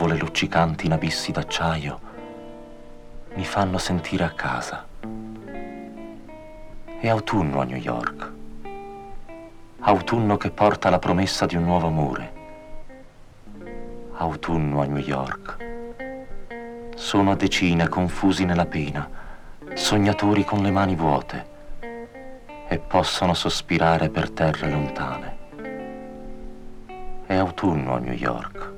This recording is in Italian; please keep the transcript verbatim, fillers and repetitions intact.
nuvole luccicanti in abissi d'acciaio mi fanno sentire a casa. È autunno a New York, autunno che porta la promessa di un nuovo amore. Autunno a New York. Sono a decine confusi nella pena, sognatori con le mani vuote, e possono sospirare per terre lontane. È autunno a New York.